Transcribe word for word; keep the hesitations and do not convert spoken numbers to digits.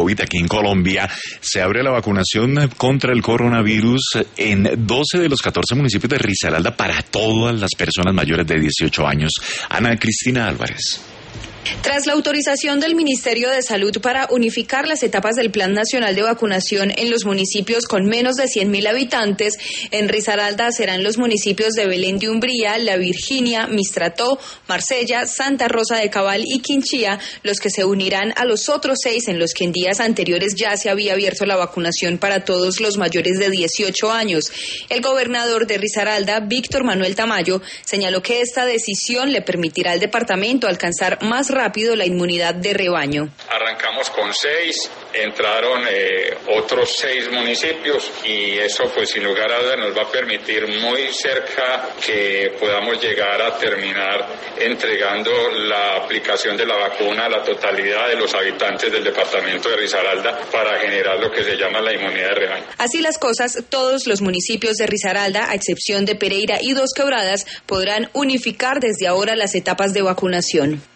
COVID aquí en Colombia. Se abre la vacunación contra el coronavirus en doce de los catorce municipios de Risaralda para todas las personas mayores de dieciocho años. Ana Cristina Álvarez. Tras la autorización del Ministerio de Salud para unificar las etapas del Plan Nacional de Vacunación en los municipios con menos de cien mil habitantes, en Risaralda serán los municipios de Belén de Umbría, La Virginia, Mistrató, Marsella, Santa Rosa de Cabal y Quinchía los que se unirán a los otros seis en los que en días anteriores ya se había abierto la vacunación para todos los mayores de dieciocho años. El gobernador de Risaralda, Víctor Manuel Tamayo, señaló que esta decisión le permitirá al departamento alcanzar más rápido la inmunidad de rebaño. Arrancamos con seis, entraron eh, otros seis municipios y eso pues sin lugar a dudas nos va a permitir muy cerca que podamos llegar a terminar entregando la aplicación de la vacuna a la totalidad de los habitantes del departamento de Risaralda para generar lo que se llama la inmunidad de rebaño. Así las cosas, todos los municipios de Risaralda, a excepción de Pereira y Dos Quebradas, podrán unificar desde ahora las etapas de vacunación.